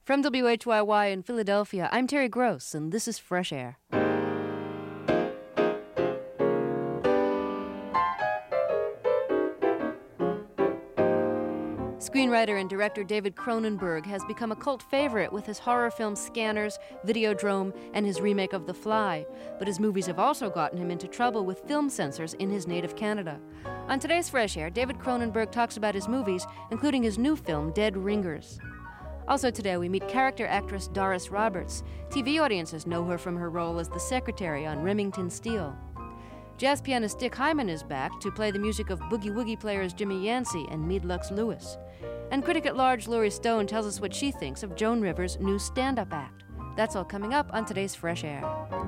From WHYY in Philadelphia, I'm Terry Gross, and this is Fresh Air. Screenwriter and director David Cronenberg has become a cult favorite with his horror film Scanners, Videodrome, and his remake of The Fly. But his movies have also gotten him into trouble with film censors in his native Canada. On today's Fresh Air, David Cronenberg talks about his movies, including his new film, Dead Ringers. Also today, we meet character actress Doris Roberts. TV audiences know her from her role as the secretary on Remington Steele. Jazz pianist Dick Hyman is back to play the music of Boogie Woogie players Jimmy Yancey and Meade Lux Lewis. And critic at large Laurie Stone tells us what she thinks of Joan Rivers' new stand-up act. That's all coming up on today's Fresh Air.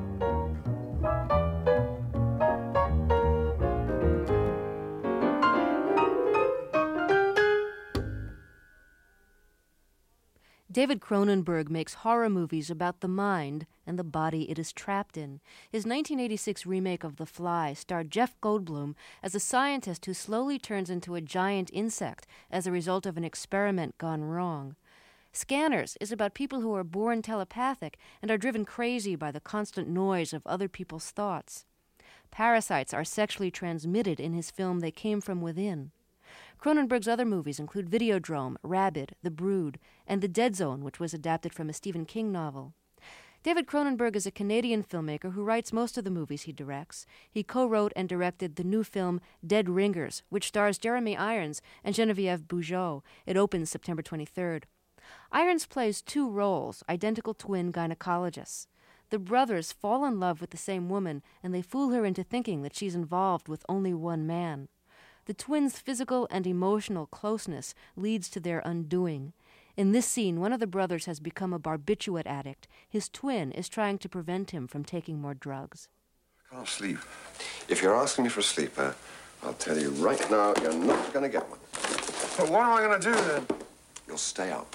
David Cronenberg makes horror movies about the mind and the body it is trapped in. His 1986 remake of The Fly starred Jeff Goldblum as a scientist who slowly turns into a giant insect as a result of an experiment gone wrong. Scanners is about people who are born telepathic and are driven crazy by the constant noise of other people's thoughts. Parasites are sexually transmitted in his film They Came From Within. Cronenberg's other movies include Videodrome, Rabid, The Brood, and The Dead Zone, which was adapted from a Stephen King novel. David Cronenberg is a Canadian filmmaker who writes most of the movies he directs. He co-wrote and directed the new film Dead Ringers, which stars Jeremy Irons and Geneviève Bujold. It opens September 23rd. Irons plays two roles, identical twin gynecologists. The brothers fall in love with the same woman, and they fool her into thinking that she's involved with only one man. The twins' physical and emotional closeness leads to their undoing. In this scene, one of the brothers has become a barbiturate addict. His twin is trying to prevent him from taking more drugs. I can't sleep. If you're asking me for a sleeper, I'll tell you right now, you're not going to get one. But what am I going to do then? You'll stay up.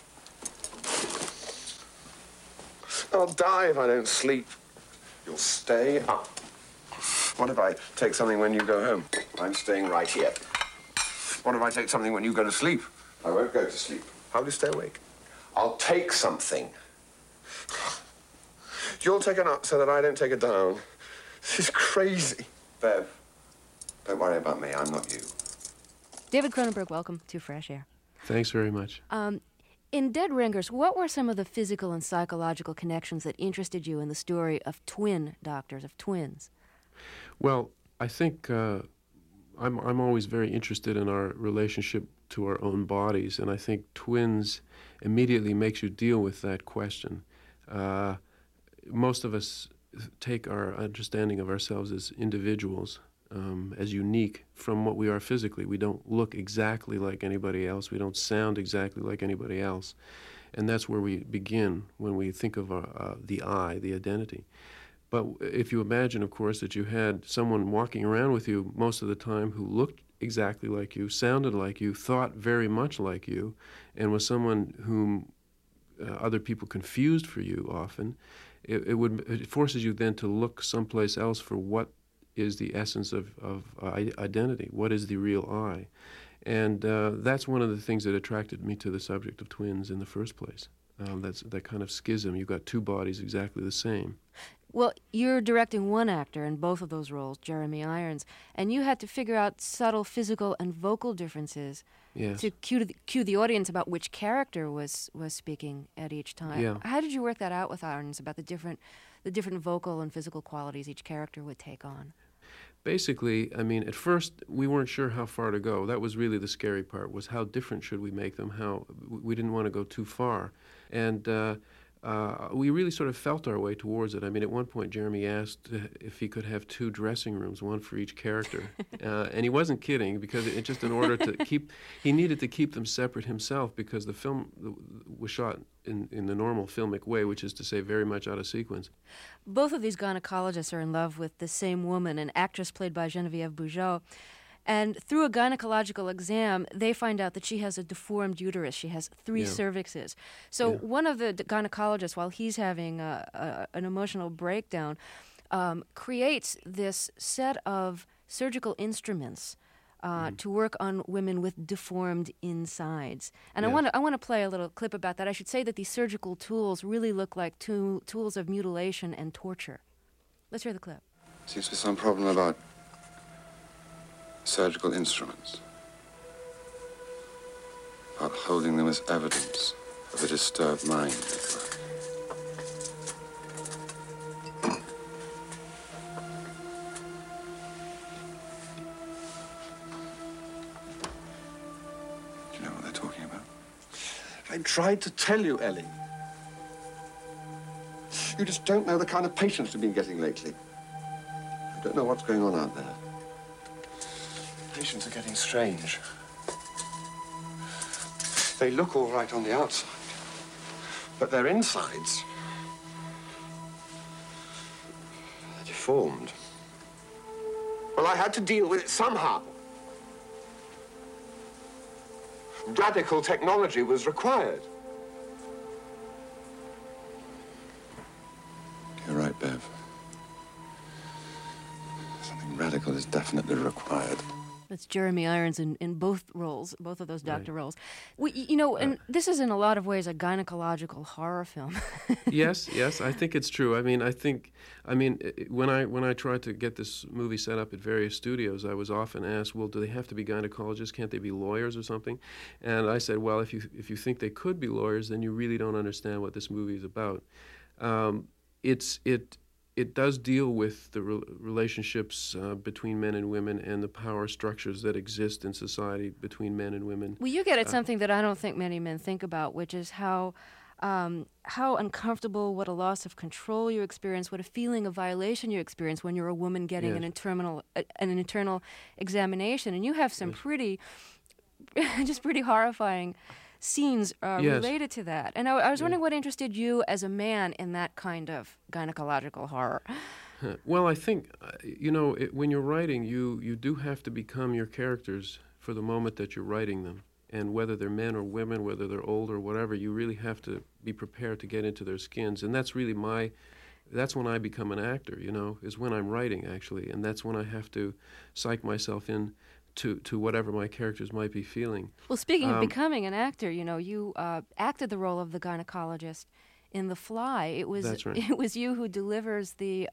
I'll die if I don't sleep. You'll stay up. What if I take something when you go home? I'm staying right here. What if I take something when you go to sleep? I won't go to sleep. How do you stay awake? I'll take something. You'll take it up so that I don't take it down. This is crazy. Bev, don't worry about me. I'm not you. David Cronenberg, welcome to Fresh Air. Thanks very much. In Dead Ringers, what were some of the physical and psychological connections that interested you in the story of twin doctors, of twins? Well, I think I'm always very interested in our relationship to our own bodies, and I think twins immediately makes you deal with that question. Most of us take our understanding of ourselves as individuals, as unique from what we are physically. We don't look exactly like anybody else. We don't sound exactly like anybody else. And that's where we begin when we think of the I, the identity. But if you imagine, of course, that you had someone walking around with you most of the time who looked exactly like you, sounded like you, thought very much like you, and was someone whom other people confused for you often, it forces you then to look someplace else for what is the essence of identity, what is the real I. And that's one of the things that attracted me to the subject of twins in the first place. That's that kind of schism. You've got two bodies exactly the same. Well, you're directing one actor in both of those roles, Jeremy Irons, and you had to figure out subtle physical and vocal differences to cue the audience about which character was speaking at each time. Yeah. How did you work that out with Irons about the different vocal and physical qualities each character would take on? Basically, I mean, at first we weren't sure how far to go. That was really the scary part, was how different should we make them, how we didn't want to go too far. And we really sort of felt our way towards it. I mean, at one point, Jeremy asked if he could have two dressing rooms, one for each character. And he wasn't kidding, because it just in order to he needed to keep them separate himself, because the film was shot in the normal filmic way, which is to say very much out of sequence. Both of these gynecologists are in love with the same woman, an actress played by Geneviève Bujold. And through a gynecological exam, they find out that she has a deformed uterus. She has 3 cervixes. So one of the gynecologists, while he's having an emotional breakdown, creates this set of surgical instruments to work on women with deformed insides. And Yes. I want to play a little clip about that. I should say that these surgical tools really look like tools of mutilation and torture. Let's hear the clip. Seems to be some problem about surgical instruments. About holding them as evidence of a disturbed mind, as it were. Do you know what they're talking about? I tried to tell you, Ellie. You just don't know the kind of patients you've been getting lately. You don't know what's going on out there. Patients are getting strange. They look all right on the outside, but their insides are deformed. Well, I had to deal with it somehow. Radical technology was required. You're right, Bev. Something radical is definitely required. That's Jeremy Irons in both roles, both of those doctor roles. And this is in a lot of ways a gynecological horror film. Yes, I think it's true. When I tried to get this movie set up at various studios, I was often asked, well, do they have to be gynecologists? Can't they be lawyers or something? And I said, well, if you think they could be lawyers, then you really don't understand what this movie is about. It does deal with the relationships between men and women and the power structures that exist in society between men and women. Well, you get at something that I don't think many men think about, which is how uncomfortable, what a loss of control you experience, what a feeling of violation you experience when you're a woman getting Yes. an internal examination. And you have some pretty horrifying scenes Yes. related to that. And I was wondering what interested you as a man in that kind of gynecological horror. Well, I think, when you're writing, you do have to become your characters for the moment that you're writing them. And whether they're men or women, whether they're old or whatever, you really have to be prepared to get into their skins. And that's really that's when I become an actor, is when I'm writing, actually. And that's when I have to psych myself in to whatever my characters might be feeling. Well, speaking of becoming an actor, you acted the role of the gynecologist in The Fly. It was That's right. It was you who delivers the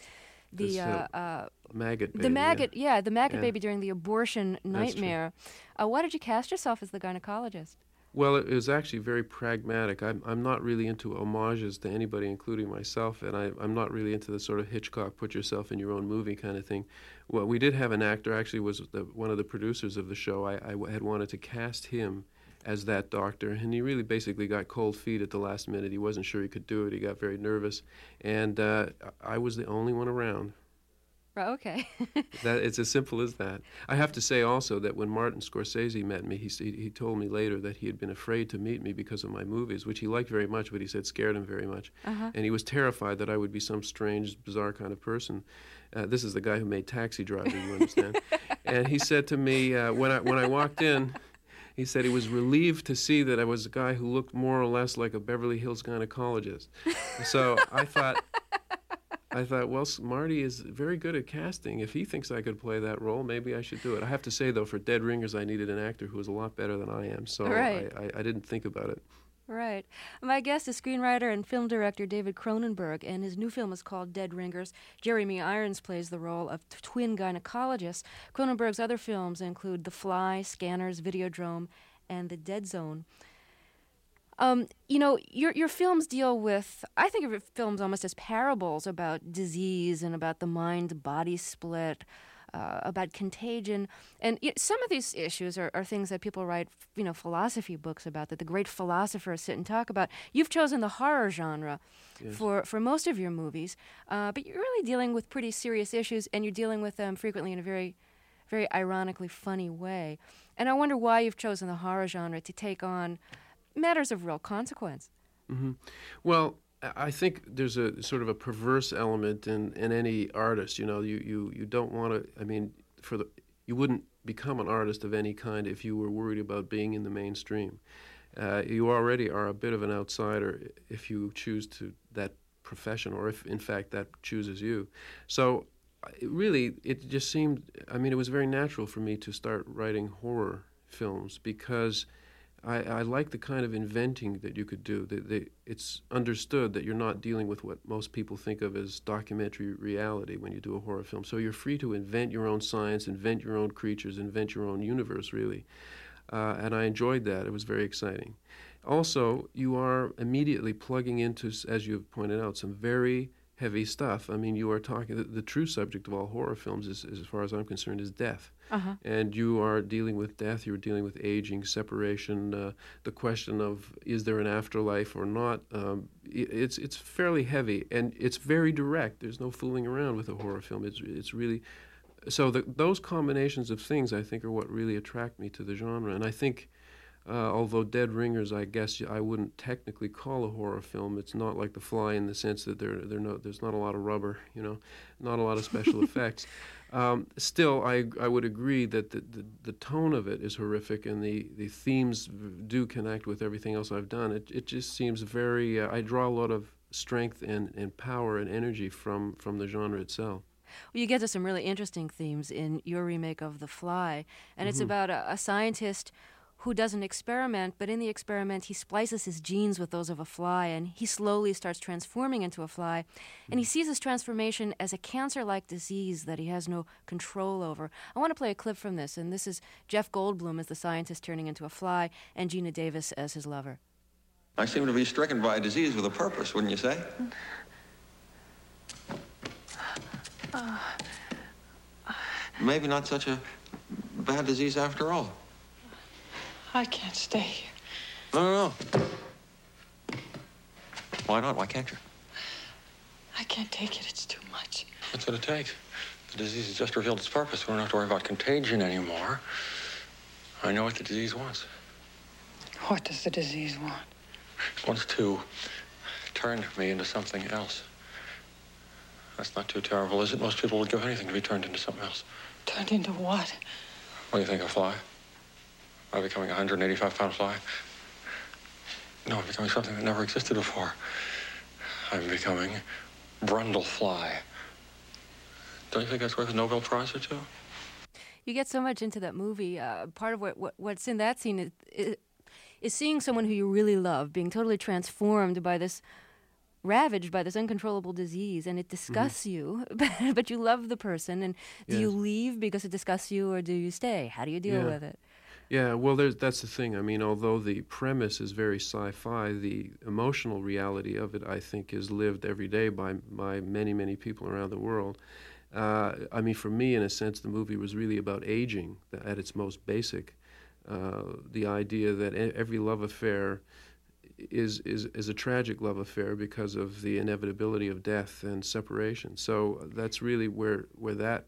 Maggot baby. the maggot, the maggot Yeah. baby during the abortion true. nightmare. Why did you cast yourself as the gynecologist? Well, it was actually very pragmatic. I'm not really into homages to anybody, including myself, and I'm not really into the sort of Hitchcock, put yourself in your own movie kind of thing. Well, we did have an actor, actually was one of the producers of the show. I had wanted to cast him as that doctor, and he really basically got cold feet at the last minute. He wasn't sure he could do it. He got very nervous, and I was the only one around. Right, okay. It's as simple as that. I have to say also that when Martin Scorsese met me, he told me later that he had been afraid to meet me because of my movies, which he liked very much, but he said scared him very much. Uh-huh. And he was terrified that I would be some strange, bizarre kind of person. This is the guy who made Taxi Driver, you understand? And he said to me, when I walked in, he said he was relieved to see that I was a guy who looked more or less like a Beverly Hills gynecologist. So I thought, well, Marty is very good at casting. If he thinks I could play that role, maybe I should do it. I have to say, though, for Dead Ringers, I needed an actor who was a lot better than I am, so Right. I didn't think about it. Right. My guest is screenwriter and film director David Cronenberg, and his new film is called Dead Ringers. Jeremy Irons plays the role of twin gynecologists. Cronenberg's other films include The Fly, Scanners, Videodrome, and The Dead Zone. Your films deal with, I think of your films almost as parables about disease and about the mind-body split, about contagion. And some of these issues are things that people write, philosophy books about, that the great philosophers sit and talk about. You've chosen the horror genre Yes. for most of your movies, but you're really dealing with pretty serious issues, and you're dealing with them frequently in a very, very ironically funny way. And I wonder why you've chosen the horror genre to take on matters of real consequence. Mm-hmm. Well, I think there's a sort of a perverse element in any artist. You don't want to. You wouldn't become an artist of any kind if you were worried about being in the mainstream. You already are a bit of an outsider if you choose that profession, or if in fact that chooses you. So it just seemed, I mean, it was very natural for me to start writing horror films because I like the kind of inventing that you could do. It's understood that you're not dealing with what most people think of as documentary reality when you do a horror film. So you're free to invent your own science, invent your own creatures, invent your own universe, really. And I enjoyed that. It was very exciting. Also, you are immediately plugging into, as you've pointed out, some very heavy stuff. I mean, you are talking, the true subject of all horror films, is, as far as I'm concerned, is death. Uh-huh. And you are dealing with death, you're dealing with aging, separation, the question of is there an afterlife or not. It's fairly heavy, and it's very direct. There's no fooling around with a horror film. It's really... So those combinations of things, I think, are what really attract me to the genre. And I think, although Dead Ringers, I guess I wouldn't technically call a horror film. It's not like The Fly in the sense that there's not a lot of rubber, not a lot of special effects. Still, I would agree that the tone of it is horrific, and the themes do connect with everything else I've done. It just seems very... I draw a lot of strength and power and energy from the genre itself. Well, you get to some really interesting themes in your remake of The Fly, and it's about a scientist who does an experiment, but in the experiment he splices his genes with those of a fly, and he slowly starts transforming into a fly, and he sees this transformation as a cancer-like disease that he has no control over. I want to play a clip from this, and this is Jeff Goldblum as the scientist turning into a fly, and Gina Davis as his lover. I seem to be stricken by a disease with a purpose, wouldn't you say? Maybe not such a bad disease after all. I can't stay here. No. Why not? Why can't you? I can't take it. It's too much. What's it take? The disease has just revealed its purpose. We don't have to worry about contagion anymore. I know what the disease wants. What does the disease want? It wants to turn me into something else. That's not too terrible, is it? Most people would give anything to be turned into something else. Turned into what? What do you think, a fly? Am I becoming a 185-pound fly? No, I'm becoming something that never existed before. I'm becoming Brundlefly. Don't you think that's worth a Nobel Prize or two? You get so much into that movie. Part of what's in that scene is seeing someone who you really love being totally transformed by this, ravaged by this uncontrollable disease, and it disgusts you, but you love the person. And do you leave because it disgusts you, or do you stay? How do you deal with it? Yeah, well, that's the thing. I mean, although the premise is very sci-fi, the emotional reality of it, I think, is lived every day by many, many people around the world. I mean, for me, in a sense, the movie was really about aging at its most basic. The idea that every love affair is a tragic love affair because of the inevitability of death and separation. So that's really where that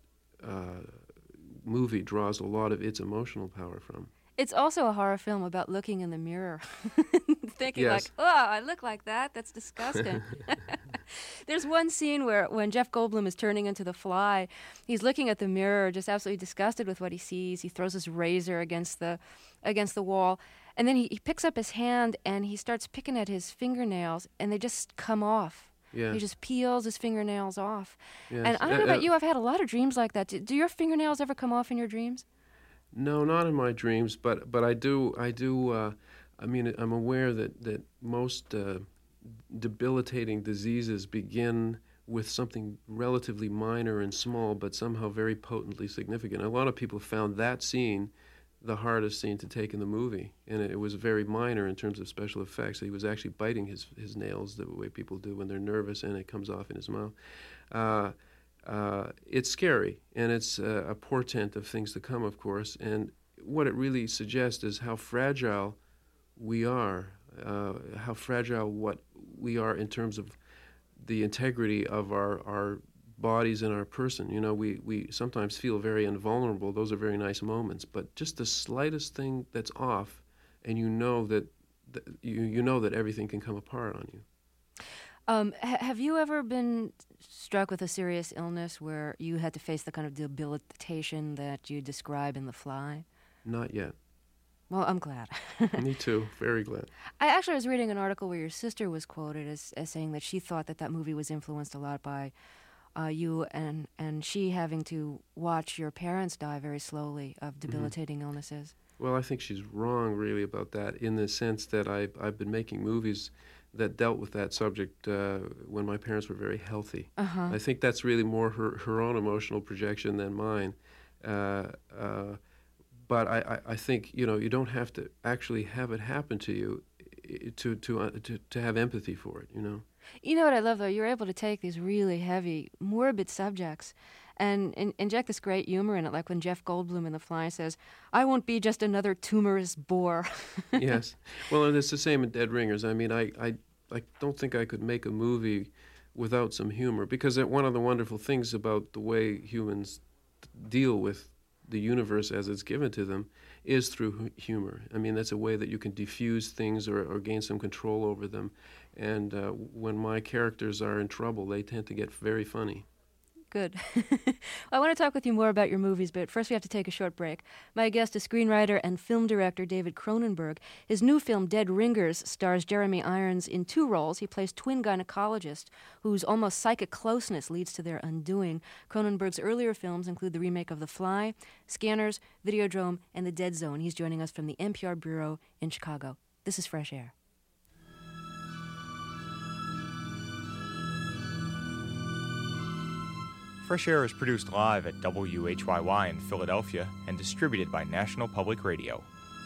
movie draws a lot of its emotional power from. It's also a horror film about looking in the mirror, thinking Yes. like, oh, I look like that? That's disgusting. There's one scene where when Jeff Goldblum is turning into the fly, he's looking at the mirror, just absolutely disgusted with what he sees. He throws his razor against the wall, and then he picks up his hand and he starts picking at his fingernails, and they just come off. Yeah. He just peels his fingernails off. Yes. And I don't know about you, I've had a lot of dreams like that. Do your fingernails ever come off in your dreams? No, not in my dreams, but I do. I mean, I'm aware that most debilitating diseases begin with something relatively minor and small, but somehow very potently significant. A lot of people found that scene the hardest scene to take in the movie, and it was very minor in terms of special effects. He was actually biting his nails the way people do when they're nervous, and it comes off in his mouth. It's scary, and it's a portent of things to come, of course, and what it really suggests is how fragile we are, how fragile what we are in terms of the integrity of our bodies and our person. You know, we sometimes feel very invulnerable. Those are very nice moments, but just the slightest thing that's off, and you know that everything can come apart on you. Have you ever been struck with a serious illness where you had to face the kind of debilitation that you describe in The Fly? Not yet. Well, I'm glad. Me too. Very glad. I was reading an article where your sister was quoted as saying that she thought that movie was influenced a lot by you and she having to watch your parents die very slowly of debilitating illnesses. Well, I think she's wrong, really, about that, in the sense that I've been making movies that dealt with that subject when my parents were very healthy. I think that's really more her own emotional projection than mine. But I think, you don't have to actually have it happen to you to have empathy for it, You know what I love, though? You're able to take these really heavy, morbid subjects and inject this great humor in it, like when Jeff Goldblum in The Fly says, "I won't be just another tumorous bore." Yes. Well, and it's the same in Dead Ringers. I mean, I don't think I could make a movie without some humor, because one of the wonderful things about the way humans deal with the universe as it's given to them is through humor. I mean, that's a way that you can diffuse things or gain some control over them. And when my characters are in trouble, they tend to get very funny. Good. I want to talk with you more about your movies, but first we have to take a short break. My guest is screenwriter and film director David Cronenberg. His new film, Dead Ringers, stars Jeremy Irons in two roles. He plays twin gynecologists whose almost psychic closeness leads to their undoing. Cronenberg's earlier films include the remake of The Fly, Scanners, Videodrome, and The Dead Zone. He's joining us from the NPR Bureau in Chicago. This is Fresh Air. Fresh Air is produced live at WHYY in Philadelphia and distributed by National Public Radio.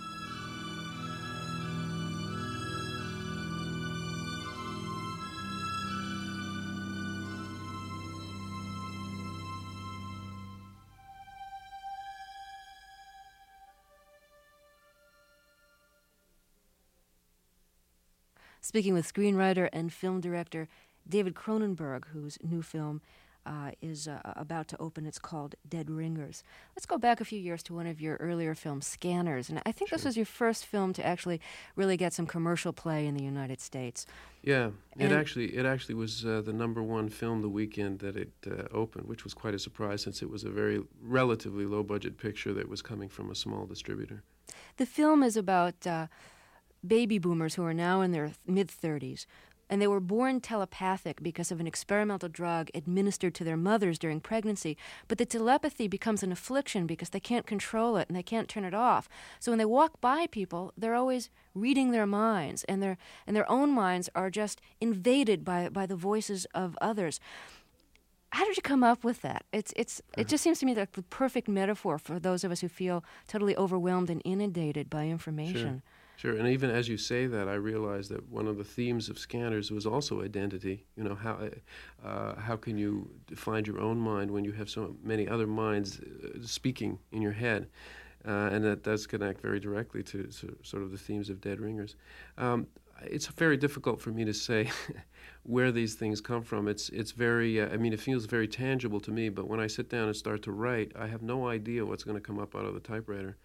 Speaking with screenwriter and film director David Cronenberg, whose new film is about to open. It's called Dead Ringers. Let's go back a few years to one of your earlier films, Scanners. And I think this was your first film to actually really get some commercial play in the United States. Yeah, it actually was the #1 film the weekend that it opened, which was quite a surprise since it was a very relatively low-budget picture that was coming from a small distributor. The film is about baby boomers who are now in their mid-30s. And they were born telepathic because of an experimental drug administered to their mothers during pregnancy. But the telepathy becomes an affliction because they can't control it and they can't turn it off. So when they walk by people, they're always reading their minds, and their own minds are just invaded by the voices of others. How did you come up with that? It just seems to me like the perfect metaphor for those of us who feel totally overwhelmed and inundated by information. Sure, and even as you say that, I realize that one of the themes of Scanners was also identity. How can you find your own mind when you have so many other minds speaking in your head? And that does connect very directly to sort of the themes of Dead Ringers. It's very difficult for me to say where these things come from. It's very, it feels very tangible to me, but when I sit down and start to write, I have no idea what's going to come up out of the typewriter.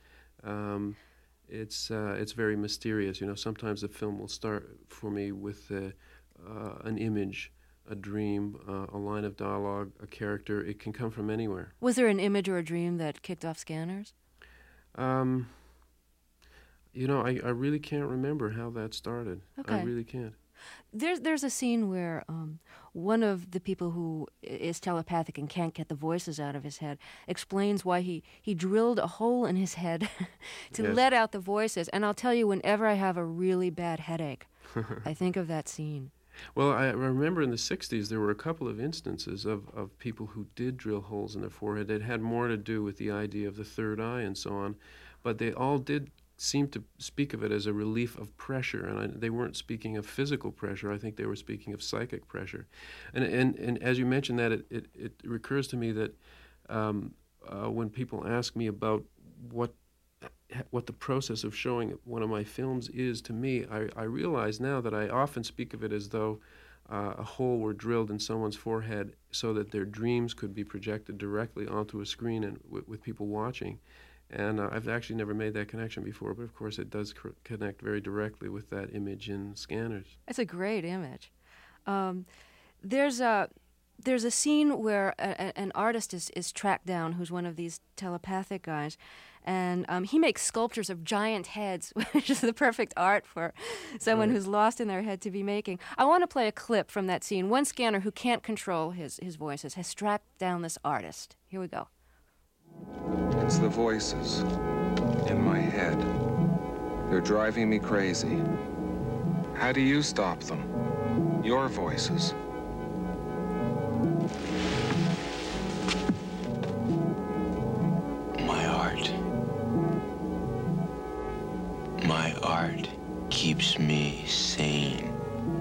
It's very mysterious. Sometimes the film will start for me with an image, a dream, a line of dialogue, a character. It can come from anywhere. Was there an image or a dream that kicked off Scanners? I really can't remember how that started. Okay. I really can't. There's a scene where one of the people who is telepathic and can't get the voices out of his head explains why he drilled a hole in his head to Yes. let out the voices. And I'll tell you, whenever I have a really bad headache, I think of that scene. Well, I remember in the 60s there were a couple of instances of people who did drill holes in their forehead. It had more to do with the idea of the third eye and so on, but they all did seem to speak of it as a relief of pressure, and they weren't speaking of physical pressure. I think they were speaking of psychic pressure. And as you mentioned that, it recurs to me that when people ask me about what the process of showing one of my films is to me, I realize now that I often speak of it as though a hole were drilled in someone's forehead so that their dreams could be projected directly onto a screen and with people watching. And I've actually never made that connection before, but of course it does connect very directly with that image in Scanners. It's a great image. There's a scene where an artist is tracked down who's one of these telepathic guys, And he makes sculptures of giant heads, which is the perfect art for someone who's lost in their head to be making. I want to play a clip from that scene. One scanner who can't control his voices has tracked down this artist. Here we go. It's the voices in my head. They're driving me crazy. How do you stop them? Your voices. My art. My art keeps me sane.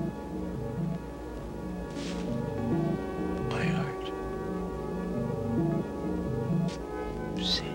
My art. Sane.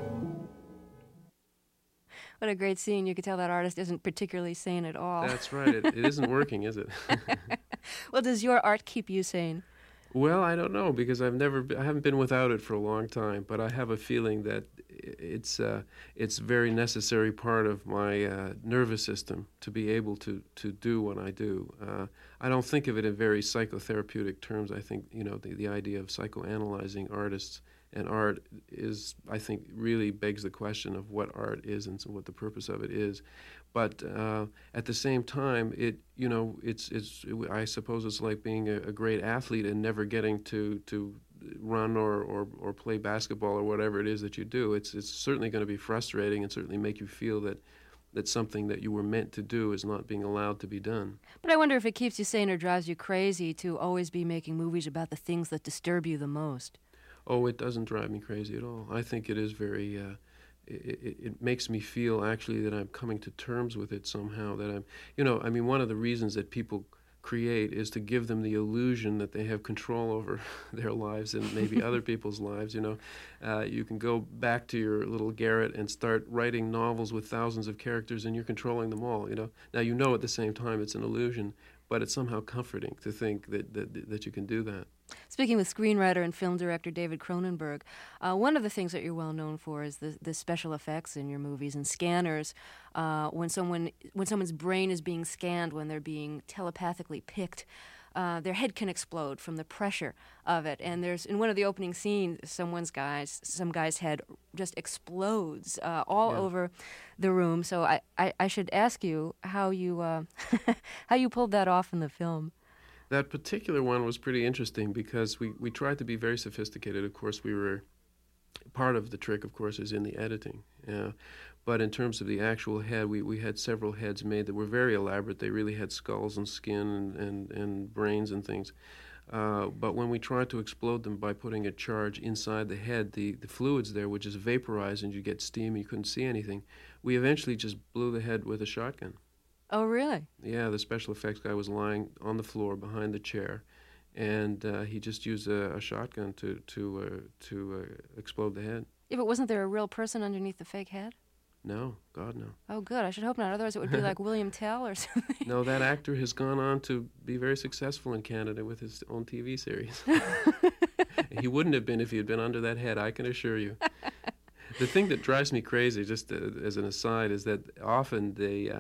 What a great scene. You could tell that artist isn't particularly sane at all. That's right. It isn't working, is it? Well, does your art keep you sane? Well, I don't know, because I haven't been without it for a long time, but I have a feeling that it's a very necessary part of my nervous system to be able to do what I do. I don't think of it in very psychotherapeutic terms. I think, the idea of psychoanalyzing artists and art is, I think, really begs the question of what art is and what the purpose of it is. But at the same time, I suppose it's like being a great athlete and never getting to run or play basketball or whatever it is that you do. It's certainly going to be frustrating and certainly make you feel that something that you were meant to do is not being allowed to be done. But I wonder if it keeps you sane or drives you crazy to always be making movies about the things that disturb you the most. Oh, it doesn't drive me crazy at all. I think it is very... It makes me feel actually that I'm coming to terms with it somehow, that I'm, one of the reasons that people create is to give them the illusion that they have control over their lives and maybe other people's lives, You can go back to your little garret and start writing novels with thousands of characters and you're controlling them all, Now, at the same time it's an illusion, but it's somehow comforting to think that you can do that. Speaking with screenwriter and film director David Cronenberg, one of the things that you're well known for is the special effects in your movies and scanners. When someone's brain is being scanned, when they're being telepathically picked, their head can explode from the pressure of it. And there's in one of the opening scenes, some guy's head just explodes all over the room. So I should ask you how you how you pulled that off in the film. That particular one was pretty interesting because we tried to be very sophisticated. Of course, part of the trick, of course, is in the editing. But in terms of the actual head, we had several heads made that were very elaborate. They really had skulls and skin and brains and things. But when we tried to explode them by putting a charge inside the head, the fluids there would just vaporize and you get steam, you couldn't see anything. We eventually just blew the head with a shotgun. Oh, really? Yeah, the special effects guy was lying on the floor behind the chair, and he just used a shotgun to explode the head. Yeah, but wasn't there a real person underneath the fake head? No, God, no. Oh, good. I should hope not. Otherwise it would be like William Tell or something. No, that actor has gone on to be very successful in Canada with his own TV series. He wouldn't have been if he had been under that head, I can assure you. The thing that drives me crazy, just as an aside, is that often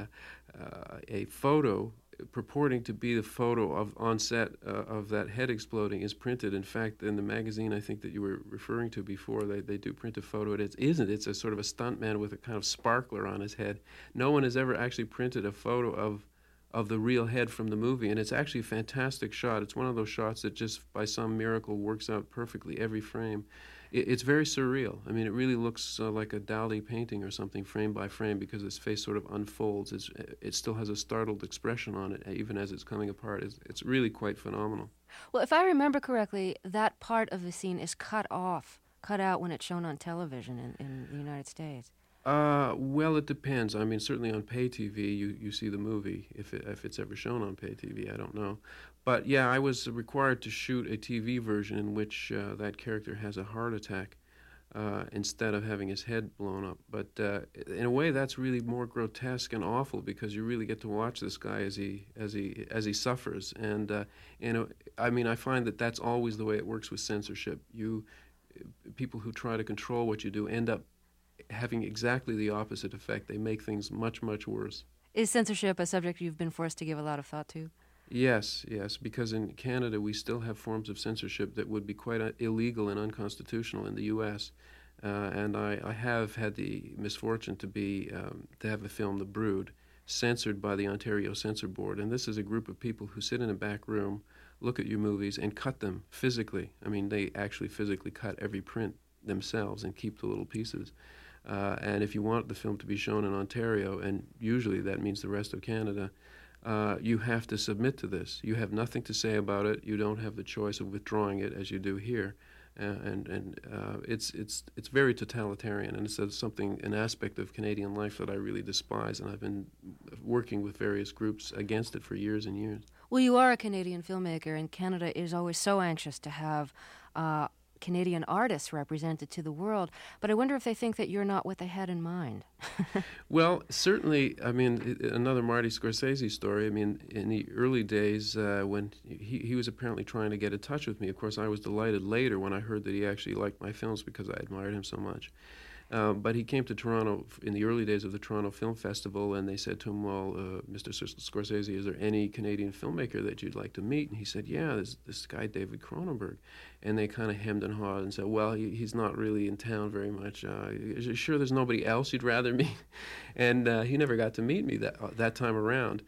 a photo purporting to be the photo on set of that head exploding is printed. In fact, in the magazine I think that you were referring to before, they do print a photo. It isn't. It's a sort of a stuntman with a kind of sparkler on his head. No one has ever actually printed a photo of the real head from the movie, and it's actually a fantastic shot. It's one of those shots that just by some miracle works out perfectly every frame. It's very surreal. I mean, it really looks like a Dali painting or something, frame by frame, because his face sort of unfolds. It still has a startled expression on it, even as it's coming apart. It's really quite phenomenal. Well, if I remember correctly, that part of the scene is cut out when it's shown on television in the United States. Well, it depends. I mean, certainly on pay TV, you see the movie. If it's ever shown on pay TV, I don't know. But yeah, I was required to shoot a TV version in which that character has a heart attack instead of having his head blown up. But in a way, that's really more grotesque and awful because you really get to watch this guy as he suffers. And I mean, I find that that's always the way it works with censorship. People who try to control what you do end up having exactly the opposite effect. They make things much, much worse. Is censorship a subject you've been forced to give a lot of thought to? Yes, because in Canada we still have forms of censorship that would be quite illegal and unconstitutional in the U.S. And I have had the misfortune to have a film, The Brood, censored by the Ontario Censor Board. And this is a group of people who sit in a back room, look at your movies, and cut them physically. I mean, they actually physically cut every print themselves and keep the little pieces. And if you want the film to be shown in Ontario, and usually that means the rest of Canada, you have to submit to this. You have nothing to say about it. You don't have the choice of withdrawing it as you do here. It's very totalitarian, and it's an aspect of Canadian life that I really despise, and I've been working with various groups against it for years and years. Well, you are a Canadian filmmaker, and Canada is always so anxious to have Canadian artists represented to the world, but I wonder if they think that you're not what they had in mind. Well, certainly, I mean, another Marty Scorsese story. I mean, in the early days when he was apparently trying to get in touch with me, of course, I was delighted later when I heard that he actually liked my films because I admired him so much. But he came to Toronto in the early days of the Toronto Film Festival, and they said to him, well, Mr. Scorsese, is there any Canadian filmmaker that you'd like to meet? And he said, yeah, there's this guy, David Cronenberg. And they kind of hemmed and hawed and said, well, he's not really in town very much. Is you sure there's nobody else you'd rather meet? And he never got to meet me that time around.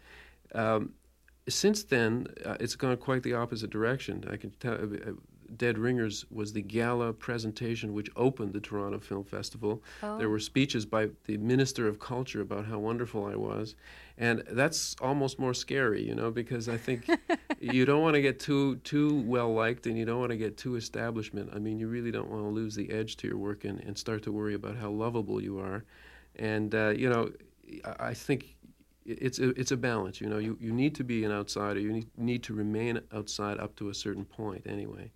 Since then, it's gone quite the opposite direction. I can tell. Dead Ringers was the gala presentation which opened the Toronto Film Festival. Oh. There were speeches by the Minister of Culture about how wonderful I was. And that's almost more scary, you know, because I think you don't want to get too well-liked and you don't want to get too establishment. I mean, you really don't want to lose the edge to your work and start to worry about how lovable you are. And, you know, I think it's a balance, you know. You need to be an outsider. You need to remain outside up to a certain point anyway.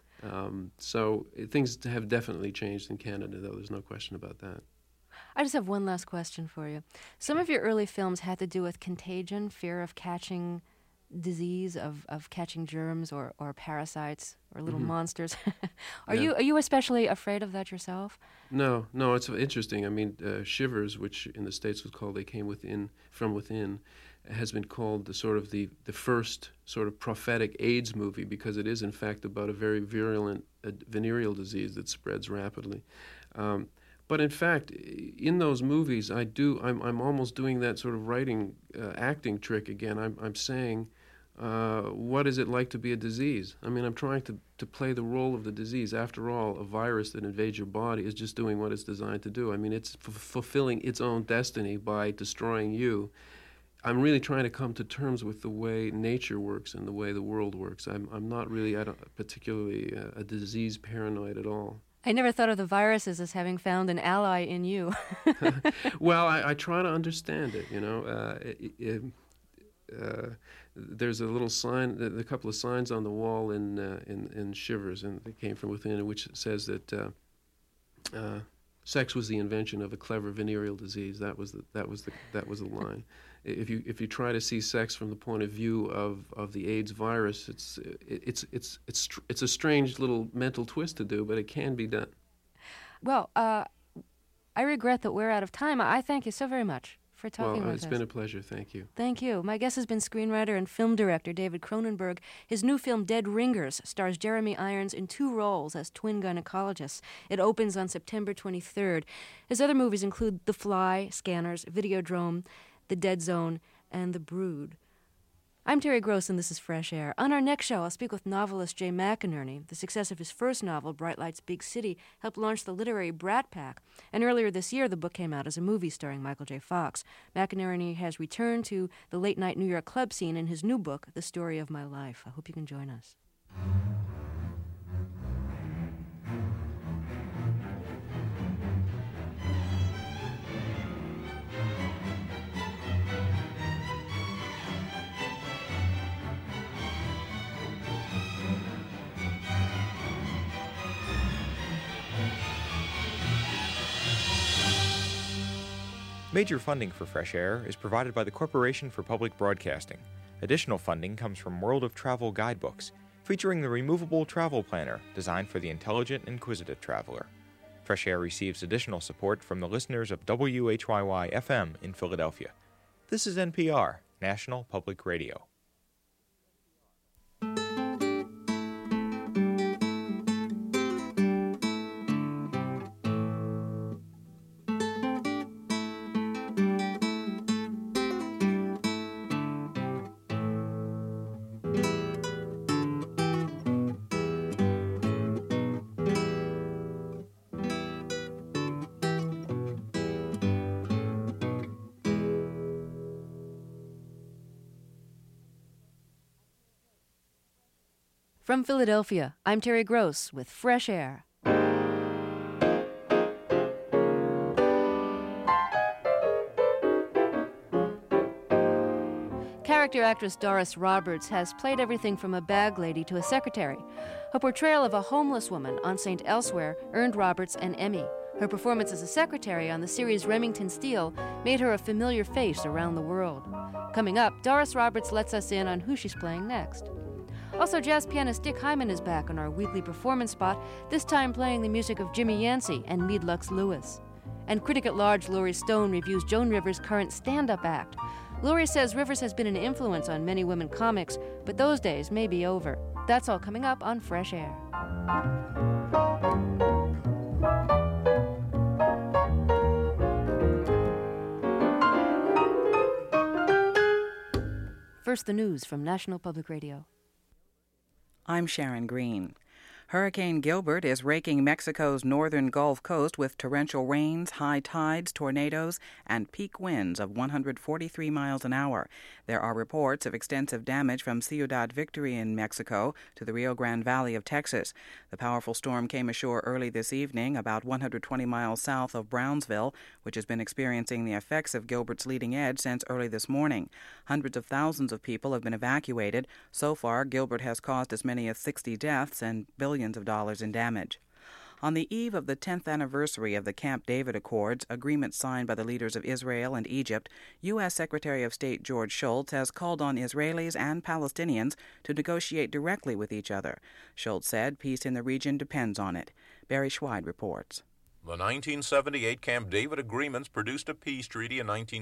So things have definitely changed in Canada, though. There's no question about that. I just have one last question for you. Some of your early films had to do with contagion, fear of catching disease, of catching germs or parasites or little monsters. Are you especially afraid of that yourself? No, it's interesting. I mean, Shivers, which in the States was called They Came From Within, has been called the first sort of prophetic AIDS movie because it is, in fact, about a very virulent venereal disease that spreads rapidly. But in fact, in those movies, I'm almost doing that sort of writing, acting trick again. I'm saying, what is it like to be a disease? I mean, I'm trying to play the role of the disease. After all, a virus that invades your body is just doing what it's designed to do. I mean, it's fulfilling its own destiny by destroying you. I'm really trying to come to terms with the way nature works and the way the world works. I'm not really particularly a disease paranoid at all. I never thought of the viruses as having found an ally in you. Well, I try to understand it, you know. There's a little sign, a couple of signs on the wall in Shivers, and they came from within, which says that sex was the invention of a clever venereal disease. That was the line. If you try to see sex from the point of view of the AIDS virus, it's a strange little mental twist to do, but it can be done. Well, I regret that we're out of time. I thank you so very much for talking with us. It's been a pleasure. Thank you. Thank you. My guest has been screenwriter and film director David Cronenberg. His new film, Dead Ringers, stars Jeremy Irons in 2 roles as twin gynecologists. It opens on September 23rd. His other movies include The Fly, Scanners, Videodrome, The Dead Zone, and The Brood. I'm Terry Gross, and this is Fresh Air. On our next show, I'll speak with novelist Jay McInerney. The success of his first novel, Bright Lights, Big City, helped launch the literary Brat Pack. And earlier this year, the book came out as a movie starring Michael J. Fox. McInerney has returned to the late-night New York club scene in his new book, The Story of My Life. I hope you can join us. Major funding for Fresh Air is provided by the Corporation for Public Broadcasting. Additional funding comes from World of Travel guidebooks, featuring the removable travel planner designed for the intelligent, inquisitive traveler. Fresh Air receives additional support from the listeners of WHYY-FM in Philadelphia. This is NPR, National Public Radio. From Philadelphia, I'm Terry Gross with Fresh Air. Character actress Doris Roberts has played everything from a bag lady to a secretary. Her portrayal of a homeless woman on St. Elsewhere earned Roberts an Emmy. Her performance as a secretary on the series Remington Steele made her a familiar face around the world. Coming up, Doris Roberts lets us in on who she's playing next. Also, jazz pianist Dick Hyman is back on our weekly performance spot, this time playing the music of Jimmy Yancey and Meade Lux Lewis. And critic at large Laurie Stone reviews Joan Rivers' current stand-up act. Laurie says Rivers has been an influence on many women comics, but those days may be over. That's all coming up on Fresh Air. First, the news from National Public Radio. I'm Sharon Green. Hurricane Gilbert is raking Mexico's northern Gulf Coast with torrential rains, high tides, tornadoes, and peak winds of 143 miles an hour. There are reports of extensive damage from Ciudad Victory in Mexico to the Rio Grande Valley of Texas. The powerful storm came ashore early this evening, about 120 miles south of Brownsville, which has been experiencing the effects of Gilbert's leading edge since early this morning. Hundreds of thousands of people have been evacuated. So far, Gilbert has caused as many as 60 deaths and billions of dollars in damage. On the eve of the 10th anniversary of the Camp David Accords, agreements signed by the leaders of Israel and Egypt, U.S. Secretary of State George Shultz has called on Israelis and Palestinians to negotiate directly with each other. Shultz said peace in the region depends on it. Barry Schweid reports. The 1978 Camp David agreements produced a peace treaty in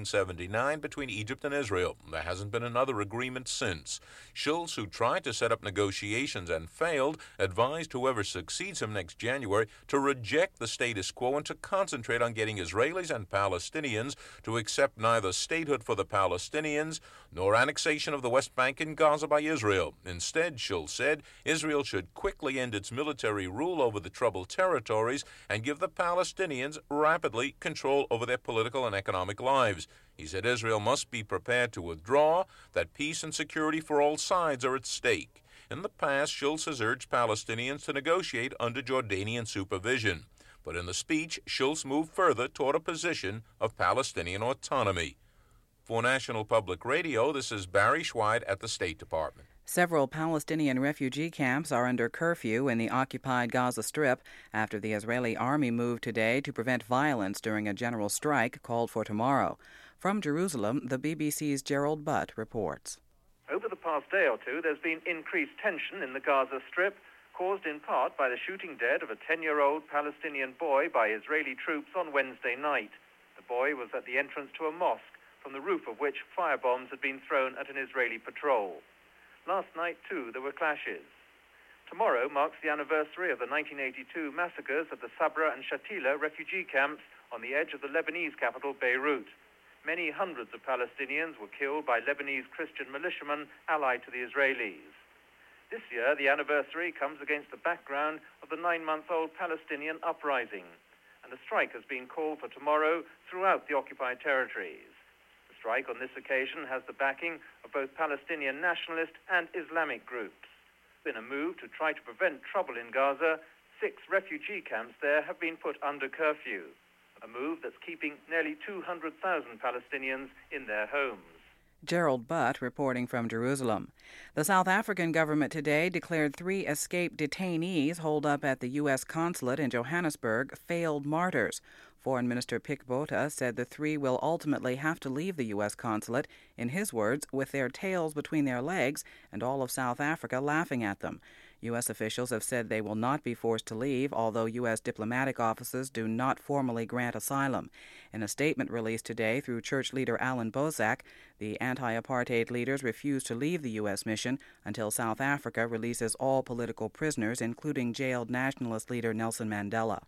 1979 between Egypt and Israel. There hasn't been another agreement since. Shultz, who tried to set up negotiations and failed, advised whoever succeeds him next January to reject the status quo and to concentrate on getting Israelis and Palestinians to accept neither statehood for the Palestinians nor annexation of the West Bank and Gaza by Israel. Instead, Shultz said, Israel should quickly end its military rule over the troubled territories and give the Palestinians rapidly control over their political and economic lives. He said Israel must be prepared to withdraw, that peace and security for all sides are at stake. In the past, Shultz has urged Palestinians to negotiate under Jordanian supervision. But in the speech, Shultz moved further toward a position of Palestinian autonomy. For National Public Radio, this is Barry Schweid at the State Department. Several Palestinian refugee camps are under curfew in the occupied Gaza Strip after the Israeli army moved today to prevent violence during a general strike called for tomorrow. From Jerusalem, the BBC's Gerald Butt reports. Over the past day or two, there's been increased tension in the Gaza Strip, caused in part by the shooting dead of a 10-year-old Palestinian boy by Israeli troops on Wednesday night. The boy was at the entrance to a mosque, from the roof of which firebombs had been thrown at an Israeli patrol. Last night, too, there were clashes. Tomorrow marks the anniversary of the 1982 massacres at the Sabra and Shatila refugee camps on the edge of the Lebanese capital, Beirut. Many hundreds of Palestinians were killed by Lebanese Christian militiamen allied to the Israelis. This year, the anniversary comes against the background of the 9-month-old Palestinian uprising, and a strike has been called for tomorrow throughout the occupied territories. The strike on this occasion has the backing of both Palestinian nationalist and Islamic groups. In a move to try to prevent trouble in Gaza, 6 refugee camps there have been put under curfew, a move that's keeping nearly 200,000 Palestinians in their homes. Gerald Butt reporting from Jerusalem. The South African government today declared 3 escaped detainees holed up at the U.S. consulate in Johannesburg failed martyrs. Foreign Minister Pik Botha said the 3 will ultimately have to leave the U.S. consulate, in his words, with their tails between their legs and all of South Africa laughing at them. U.S. officials have said they will not be forced to leave, although U.S. diplomatic offices do not formally grant asylum. In a statement released today through church leader Alan Bozak, the anti-apartheid leaders refuse to leave the U.S. mission until South Africa releases all political prisoners, including jailed nationalist leader Nelson Mandela.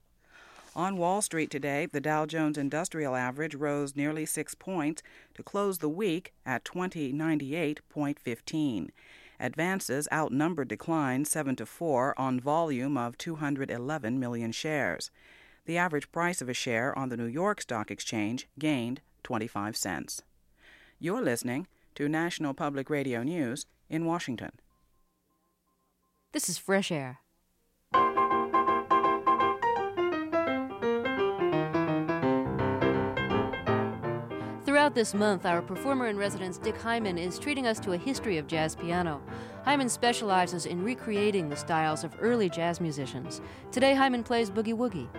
On Wall Street today, the Dow Jones Industrial Average rose nearly 6 points to close the week at 2098.15. Advances outnumbered declines 7-4 on volume of 211 million shares. The average price of a share on the New York Stock Exchange gained 25 cents. You're listening to National Public Radio News in Washington. This is Fresh Air. Throughout this month, our performer-in-residence Dick Hyman is treating us to a history of jazz piano. Hyman specializes in recreating the styles of early jazz musicians. Today, Hyman plays Boogie Woogie.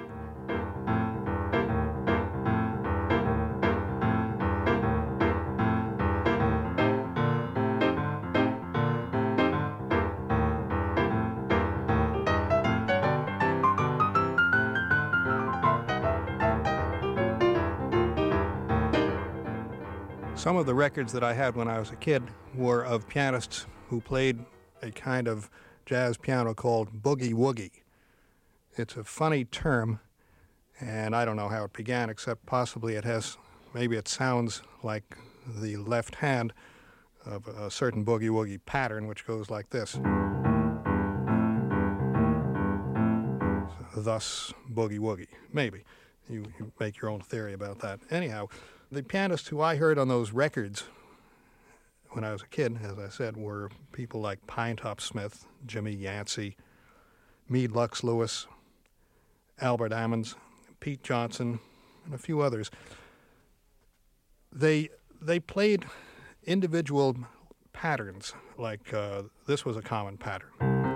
Some of the records that I had when I was a kid were of pianists who played a kind of jazz piano called boogie woogie. It's a funny term, and I don't know how it began, except possibly maybe it sounds like the left hand of a certain boogie woogie pattern, which goes like this. Thus, boogie woogie. Maybe. You make your own theory about that. Anyhow, the pianists who I heard on those records when I was a kid, as I said, were people like Pinetop Smith, Jimmy Yancey, Meade Lux Lewis, Albert Ammons, Pete Johnson, and a few others. They played individual patterns, like this was a common pattern.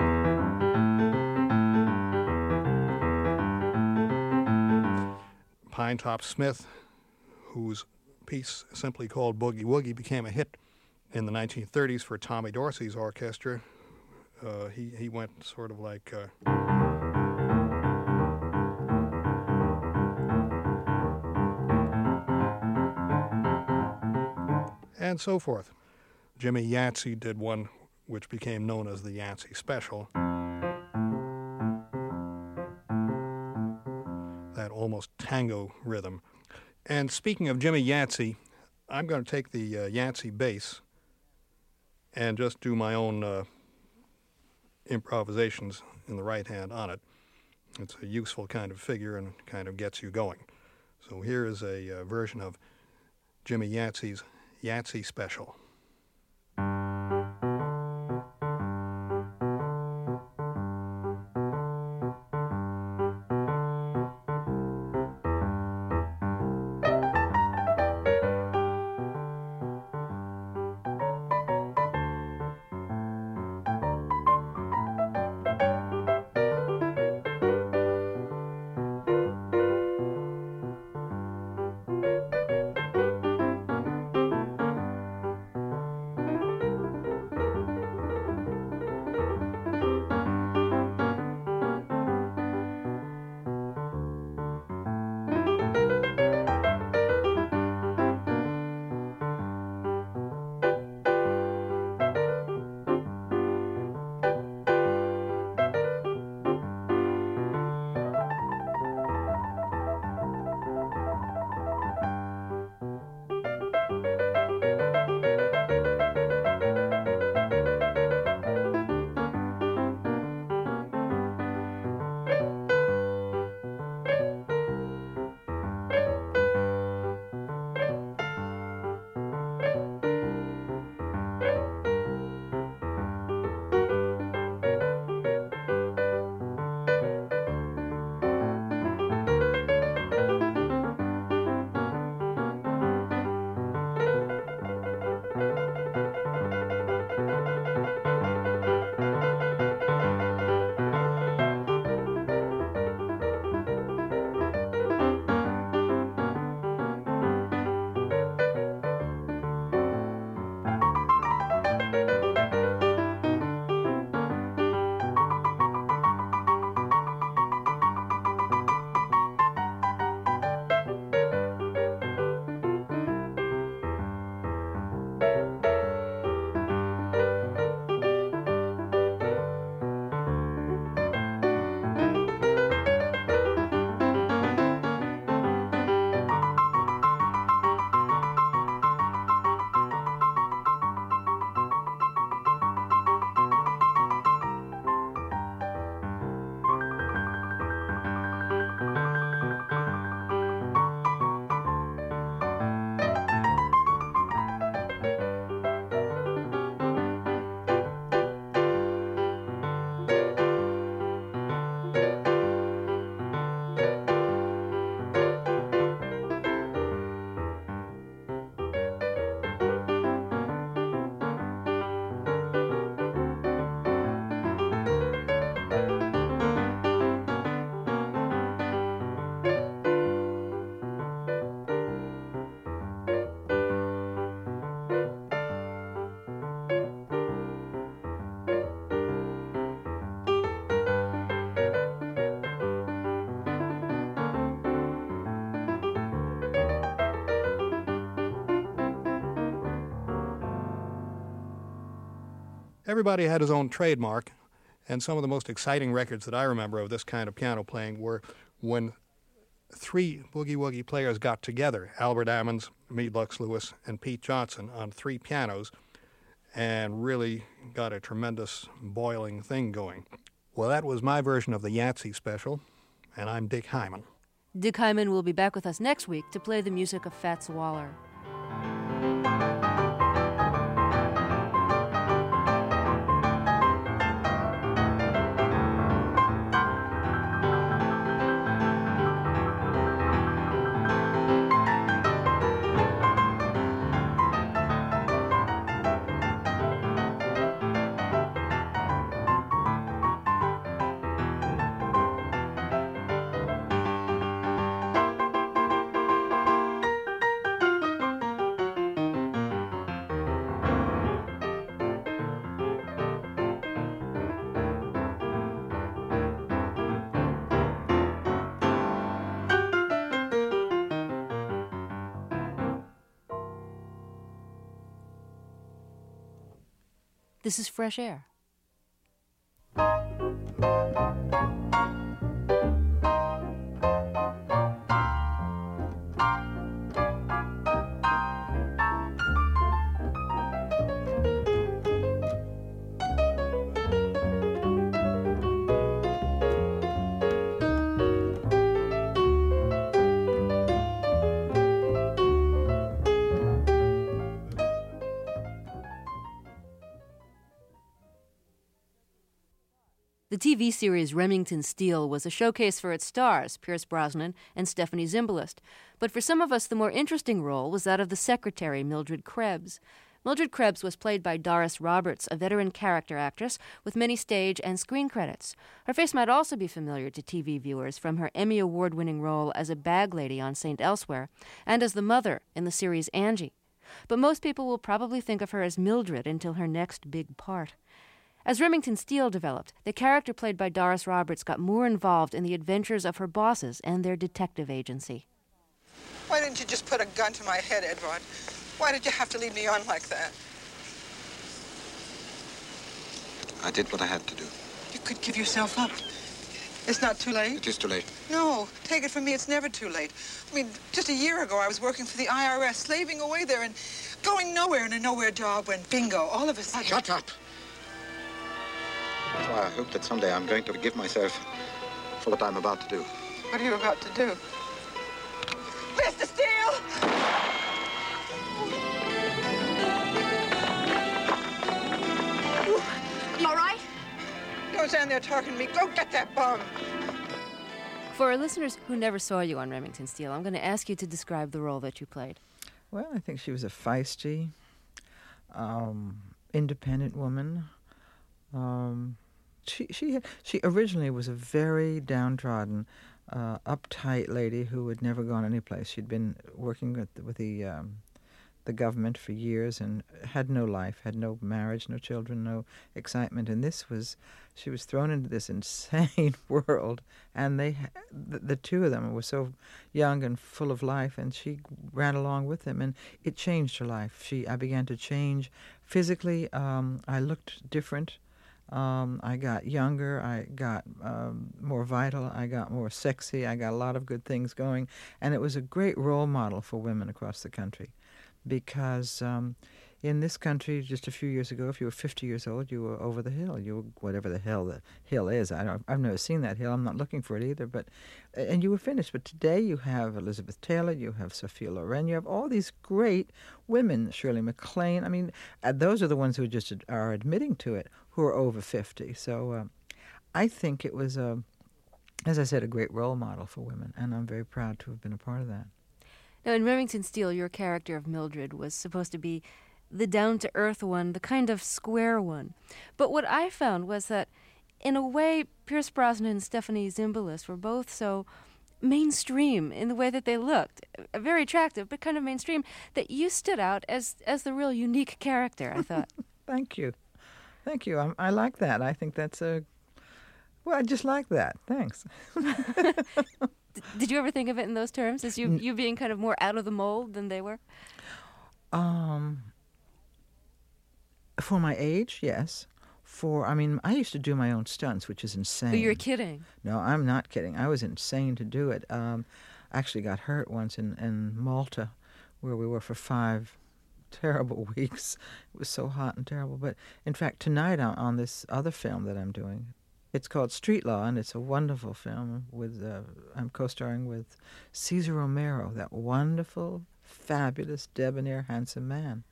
Pinetop Smith, whose piece simply called Boogie Woogie became a hit in the 1930s for Tommy Dorsey's orchestra. He went sort of like... and so forth. Jimmy Yancey did one which became known as the Yancey Special. That almost tango rhythm. And speaking of Jimmy Yancey, I'm going to take the Yancey bass and just do my own improvisations in the right hand on it. It's a useful kind of figure and kind of gets you going. So here is a version of Jimmy Yancey's Yancey Special. everybody had his own trademark, and some of the most exciting records that I remember of this kind of piano playing were when 3 boogie-woogie players got together, Albert Ammons, Meade Lux Lewis, and Pete Johnson, on 3 pianos, and really got a tremendous boiling thing going. Well, that was my version of the Yahtzee special, and I'm Dick Hyman. Dick Hyman will be back with us next week to play the music of Fats Waller. This is Fresh Air. The TV series Remington Steele was a showcase for its stars, Pierce Brosnan and Stephanie Zimbalist. But for some of us, the more interesting role was that of the secretary, Mildred Krebs. Mildred Krebs was played by Doris Roberts, a veteran character actress with many stage and screen credits. Her face might also be familiar to TV viewers from her Emmy Award-winning role as a bag lady on St. Elsewhere and as the mother in the series Angie. But most people will probably think of her as Mildred until her next big part. As Remington Steele developed, the character played by Doris Roberts got more involved in the adventures of her bosses and their detective agency. Why didn't you just put a gun to my head, Edward? Why did you have to lead me on like that? I did what I had to do. You could give yourself up. It's not too late? It is too late. No, take it from me, it's never too late. I mean, just a year ago, I was working for the IRS, slaving away there and going nowhere in a nowhere job when, bingo, all of a sudden... Shut up! That's why I hope that someday I'm going to forgive myself for what I'm about to do. What are you about to do? Mr. Steele! You all right? Don't stand there talking to me. Go get that bum. For our listeners who never saw you on Remington Steele, I'm going to ask you to describe the role that you played. Well, I think she was a feisty, independent woman. She originally was a very downtrodden, uptight lady who had never gone anyplace. She'd been working with the government for years and had no life, had no marriage, no children, no excitement. And she was thrown into this insane world. And the two of them were so young and full of life, and she ran along with them, and it changed her life. I began to change physically. I looked different. I got younger, I got more vital, I got more sexy, I got a lot of good things going, and it was a great role model for women across the country, because in this country just a few years ago, if you were 50 years old, you were over the hill. You were whatever the hill is. I've never seen that hill. I'm not looking for it either. And you were finished. But today you have Elizabeth Taylor, you have Sophia Loren, you have all these great women, Shirley MacLaine. I mean, those are the ones who just are admitting to it, who are over 50. So I think it was, as I said, a great role model for women, and I'm very proud to have been a part of that. Now, in Remington Steele, your character of Mildred was supposed to be the down-to-earth one, the kind of square one. But what I found was that, in a way, Pierce Brosnan and Stephanie Zimbalist were both so mainstream in the way that they looked. Very attractive, but kind of mainstream, that you stood out as the real unique character, I thought. Thank you. Thank you. I like that. I think that's well, I just like that. Thanks. Did you ever think of it in those terms, as you being kind of more out of the mold than they were? For my age, yes. I used to do my own stunts, which is insane. Oh, you're kidding. No, I'm not kidding. I was insane to do it. Actually got hurt once in Malta, where we were for 5 terrible weeks. It was so hot and terrible. But in fact, tonight on this other film that I'm doing, it's called Street Law, and it's a wonderful film. I'm co-starring with Cesar Romero, that wonderful, fabulous, debonair, handsome man.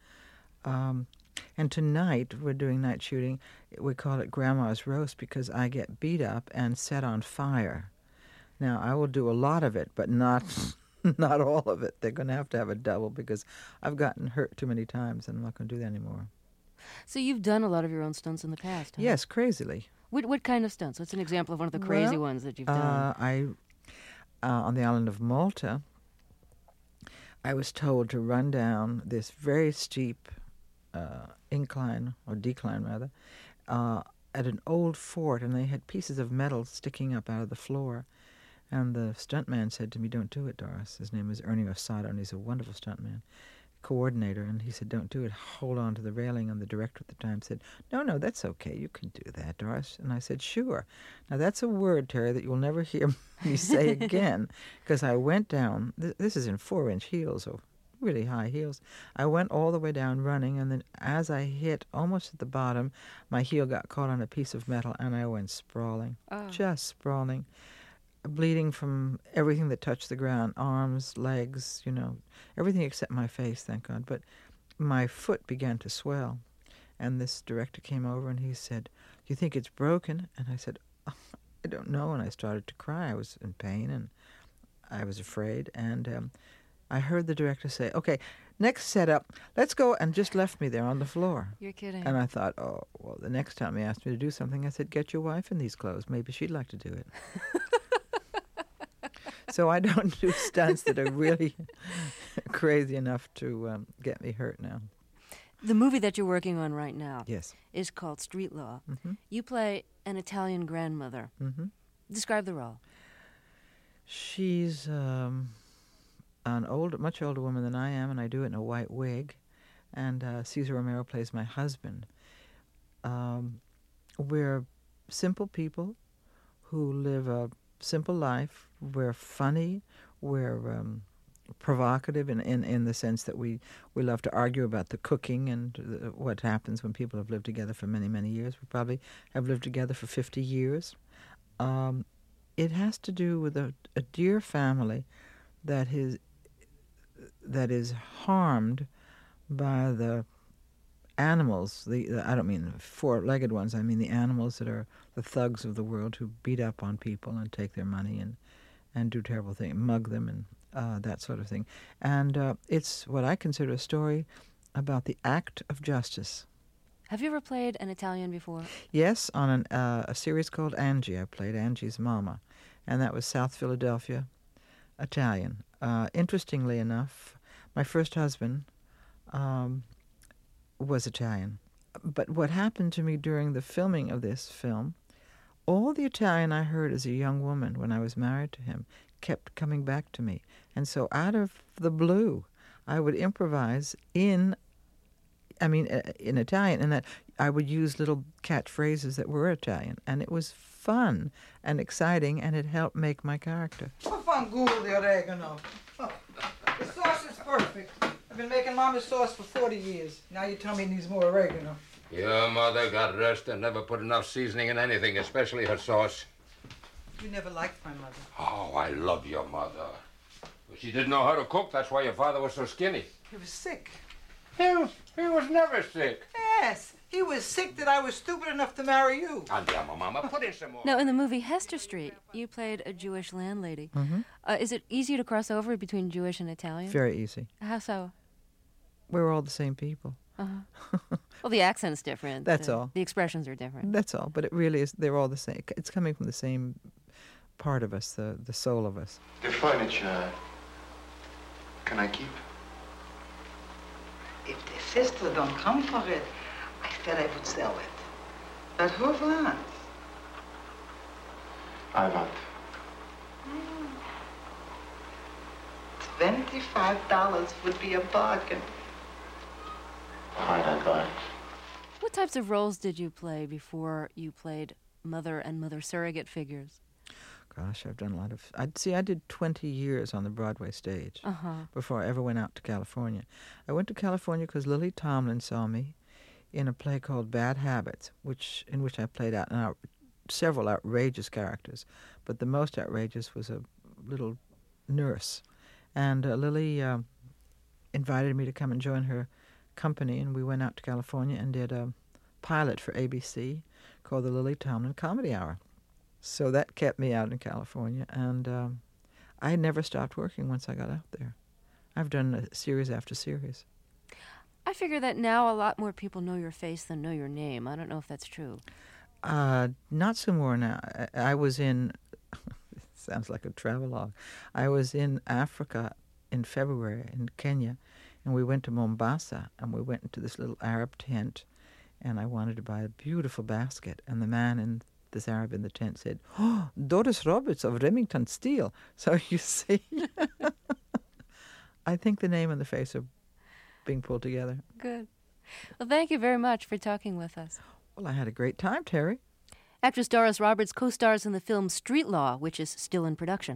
And tonight, we're doing night shooting. We call it Grandma's Roast because I get beat up and set on fire. Now, I will do a lot of it, but not all of it. They're going to have a double because I've gotten hurt too many times, and I'm not going to do that anymore. So you've done a lot of your own stunts in the past, huh? Yes, crazily. What kind of stunts? What's an example of one of the crazy ones that you've done? On the island of Malta, I was told to run down this very steep incline, or decline rather, at an old fort, and they had pieces of metal sticking up out of the floor. And the stuntman said to me, "Don't do it, Doris." His name is Ernie Osada, and he's a wonderful stuntman, coordinator. And he said, "Don't do it. Hold on to the railing." And the director at the time said, No, that's okay. You can do that, Doris." And I said, "Sure." Now, that's a word, Terry, that you'll never hear me say again, because I went down. This is in 4-inch heels, or really high heels. I went all the way down running, and then as I hit almost at the bottom, my heel got caught on a piece of metal, and I went sprawling, just sprawling, bleeding from everything that touched the ground, arms, legs, everything except my face, thank God. But my foot began to swell, and this director came over, and he said, "Do you think it's broken?" And I said, "I don't know," and I started to cry. I was in pain, and I was afraid, and I heard the director say, "Okay, next setup, let's go," and just left me there on the floor. You're kidding. And I thought, oh, well, the next time he asked me to do something, I said, "Get your wife in these clothes. Maybe she'd like to do it." So I don't do stunts that are really crazy enough to get me hurt now. The movie that you're working on right now is called Street Law. Mm-hmm. You play an Italian grandmother. Mm-hmm. Describe the role. She's an much older woman than I am, and I do it in a white wig. And Cesar Romero plays my husband. We're simple people who live a simple life. We're funny. We're provocative in the sense that we love to argue about the cooking and what happens when people have lived together for many, many years. We probably have lived together for 50 years. It has to do with a dear family that is harmed by the animals. I don't mean the 4-legged ones. I mean the animals that are the thugs of the world who beat up on people and take their money and do terrible things, mug them and that sort of thing. And it's what I consider a story about the act of justice. Have you ever played an Italian before? Yes, on a series called Angie. I played Angie's mama, and that was South Philadelphia, Italian. Interestingly enough, my first husband was Italian. But what happened to me during the filming of this film, all the Italian I heard as a young woman when I was married to him kept coming back to me. And so out of the blue, I would improvise in Italian, and that I would use little catchphrases that were Italian. And it was fun and exciting, and it helped make my character. Fanculo the oregano. Oh, the sauce is perfect. I've been making Mama's sauce for 40 years. Now you tell me it needs more oregano. Your mother, God rest her, never put enough seasoning in anything, especially her sauce. You never liked my mother. Oh, I love your mother. But she didn't know how to cook. That's why your father was so skinny. He was sick. He was never sick. Yes, he was sick that I was stupid enough to marry you. Andiamo, Mama. Put in some more. Now, in the movie Hester Street, you played a Jewish landlady. Mm-hmm. Is it easier to cross over between Jewish and Italian? Very easy. How so? We're all the same people. Uh-huh. Well, the accent's different. That's all. The expressions are different. That's all. But it really is, they're all the same. It's coming from the same part of us, the soul of us. The furniture, can I keep? If the sister don't come for it, I said I would sell it. But who wants? I want. $25 would be a bargain. Fine, I buy. What types of roles did you play before you played mother and mother surrogate figures? Gosh, I've done a lot of... I did 20 years on the Broadway stage before I ever went out to California. I went to California because Lily Tomlin saw me in a play called Bad Habits, in which I played out several outrageous characters, but the most outrageous was a little nurse. And Lily invited me to come and join her company, and we went out to California and did a pilot for ABC called the Lily Tomlin Comedy Hour. So that kept me out in California, and I never stopped working once I got out there. I've done series after series. I figure that now a lot more people know your face than know your name. I don't know if that's true. Not so more now. I was in, sounds like a travelogue, I was in Africa in February, in Kenya, and we went to Mombasa, and we went into this little Arab tent, and I wanted to buy a beautiful basket, and the man in this Arab in the tent said, "Oh, Doris Roberts of Remington Steel." So you see, I think the name and the face are being pulled together. Good. Well, thank you very much for talking with us. Well, I had a great time, Terry. Actress Doris Roberts co-stars in the film Street Law, which is still in production.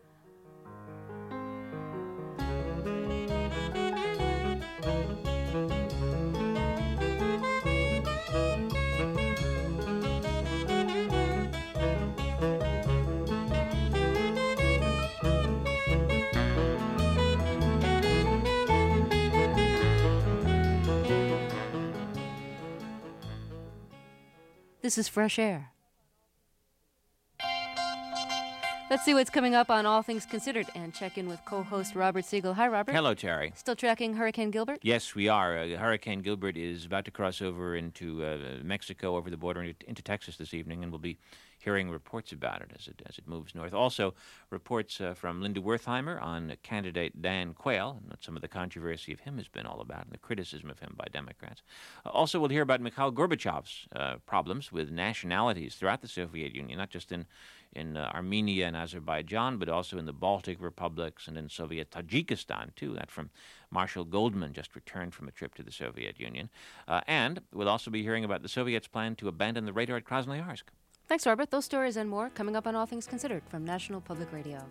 This is Fresh Air. Let's see what's coming up on All Things Considered and check in with co-host Robert Siegel. Hi, Robert. Hello, Terry. Still tracking Hurricane Gilbert? Yes, we are. Hurricane Gilbert is about to cross over into Mexico, over the border into Texas this evening, and we'll be hearing reports about it as it moves north. Also, reports from Linda Wertheimer on candidate Dan Quayle, and what some of the controversy of him has been all about, and the criticism of him by Democrats. Also, we'll hear about Mikhail Gorbachev's problems with nationalities throughout the Soviet Union, not just in Armenia and Azerbaijan, but also in the Baltic republics and in Soviet Tajikistan, too. That from Marshall Goldman, just returned from a trip to the Soviet Union. And we'll also be hearing about the Soviets' plan to abandon the radar at Krasnoyarsk. Thanks, Robert. Those stories and more coming up on All Things Considered from National Public Radio.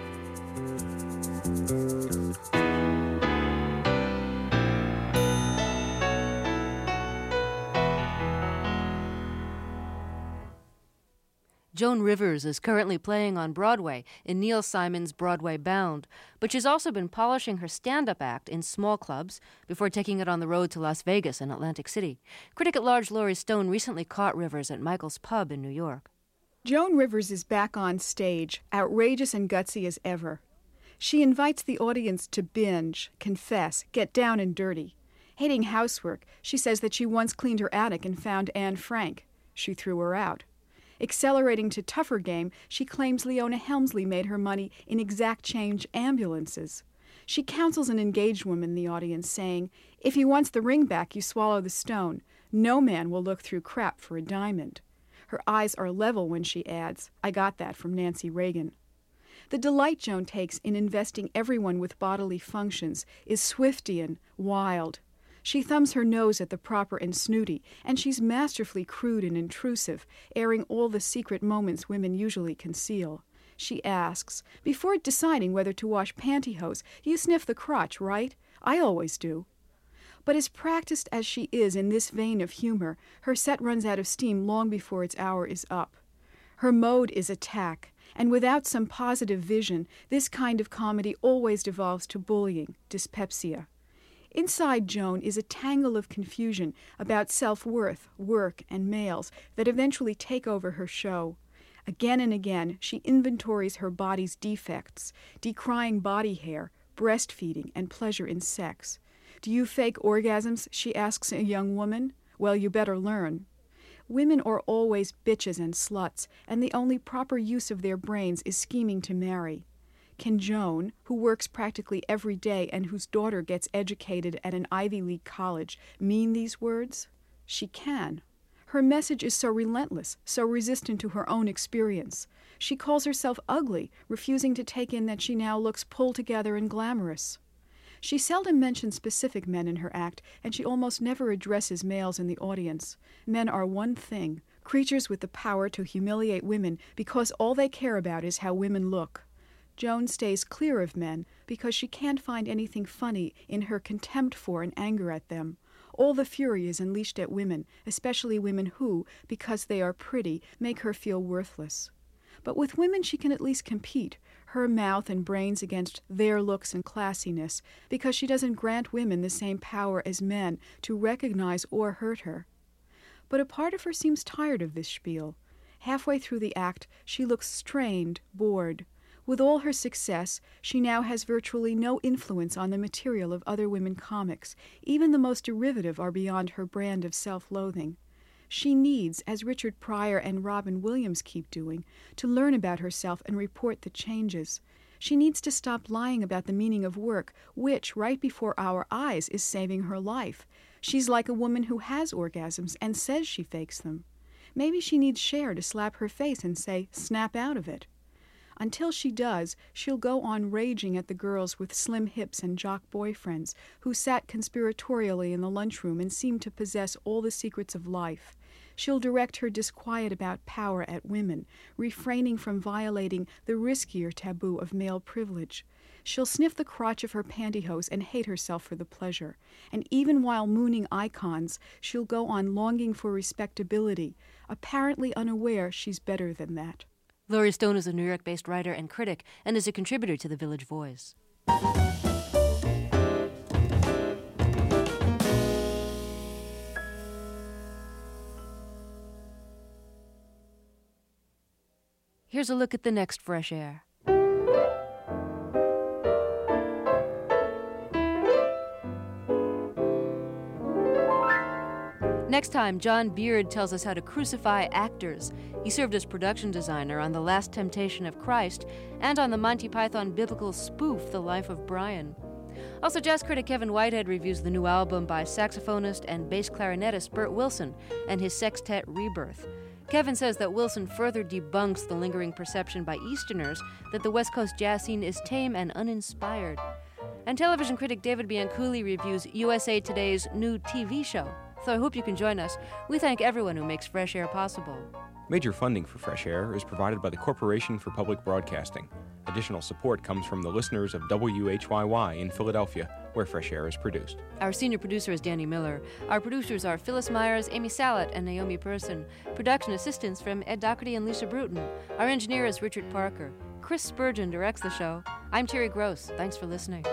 Joan Rivers is currently playing on Broadway in Neil Simon's Broadway Bound, but she's also been polishing her stand-up act in small clubs before taking it on the road to Las Vegas and Atlantic City. Critic-at-large Laurie Stone recently caught Rivers at Michael's Pub in New York. Joan Rivers is back on stage, outrageous and gutsy as ever. She invites the audience to binge, confess, get down and dirty. Hating housework, she says that she once cleaned her attic and found Anne Frank. She threw her out. Accelerating to tougher game, she claims Leona Helmsley made her money in exact change ambulances. She counsels an engaged woman in the audience, saying, "If he wants the ring back, you swallow the stone. No man will look through crap for a diamond." Her eyes are level when she adds, "I got that from Nancy Reagan." The delight Joan takes in investing everyone with bodily functions is Swiftian, wild. She thumbs her nose at the proper and snooty, and she's masterfully crude and intrusive, airing all the secret moments women usually conceal. She asks, "Before deciding whether to wash pantyhose, you sniff the crotch, right? I always do." But as practiced as she is in this vein of humor, her set runs out of steam long before its hour is up. Her mode is attack, and without some positive vision, this kind of comedy always devolves to bullying, dyspepsia. Inside Joan is a tangle of confusion about self-worth, work, and males that eventually take over her show. Again and again, she inventories her body's defects, decrying body hair, breastfeeding, and pleasure in sex. "Do you fake orgasms?" she asks a young woman. "Well, you better learn." Women are always bitches and sluts, and the only proper use of their brains is scheming to marry. Can Joan, who works practically every day and whose daughter gets educated at an Ivy League college, mean these words? She can. Her message is so relentless, so resistant to her own experience. She calls herself ugly, refusing to take in that she now looks pulled together and glamorous. She seldom mentions specific men in her act, and she almost never addresses males in the audience. Men are one thing, creatures with the power to humiliate women because all they care about is how women look. Joan stays clear of men because she can't find anything funny in her contempt for and anger at them. All the fury is unleashed at women, especially women who, because they are pretty, make her feel worthless. But with women she can at least compete, her mouth and brains against their looks and classiness, because she doesn't grant women the same power as men to recognize or hurt her. But a part of her seems tired of this spiel. Halfway through the act, she looks strained, bored. With all her success, she now has virtually no influence on the material of other women comics. Even the most derivative are beyond her brand of self-loathing. She needs, as Richard Pryor and Robin Williams keep doing, to learn about herself and report the changes. She needs to stop lying about the meaning of work, which, right before our eyes, is saving her life. She's like a woman who has orgasms and says she fakes them. Maybe she needs Cher to slap her face and say, "Snap out of it." Until she does, she'll go on raging at the girls with slim hips and jock boyfriends who sat conspiratorially in the lunchroom and seemed to possess all the secrets of life. She'll direct her disquiet about power at women, refraining from violating the riskier taboo of male privilege. She'll sniff the crotch of her pantyhose and hate herself for the pleasure. And even while mooning icons, she'll go on longing for respectability, apparently unaware she's better than that. Laurie Stone is a New York-based writer and critic and is a contributor to The Village Voice. Here's a look at the next Fresh Air. Next time, John Beard tells us how to crucify actors. He served as production designer on The Last Temptation of Christ and on the Monty Python biblical spoof, The Life of Brian. Also, jazz critic Kevin Whitehead reviews the new album by saxophonist and bass clarinetist Bert Wilson and his sextet Rebirth. Kevin says that Wilson further debunks the lingering perception by Easterners that the West Coast jazz scene is tame and uninspired. And television critic David Bianculli reviews USA Today's new TV show. So I hope you can join us. We thank everyone who makes Fresh Air possible. Major funding for Fresh Air is provided by the Corporation for Public Broadcasting. Additional support comes from the listeners of WHYY in Philadelphia, where Fresh Air is produced. Our senior producer is Danny Miller. Our producers are Phyllis Myers, Amy Salat, and Naomi Person. Production assistance from Ed Doherty and Lisa Bruton. Our engineer is Richard Parker. Chris Spurgeon directs the show. I'm Terry Gross. Thanks for listening.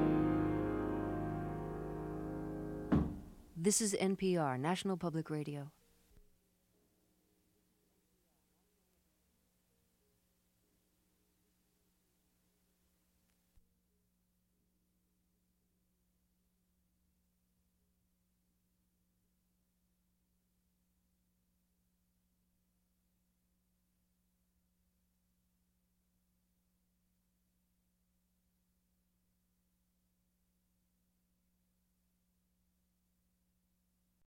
This is NPR, National Public Radio.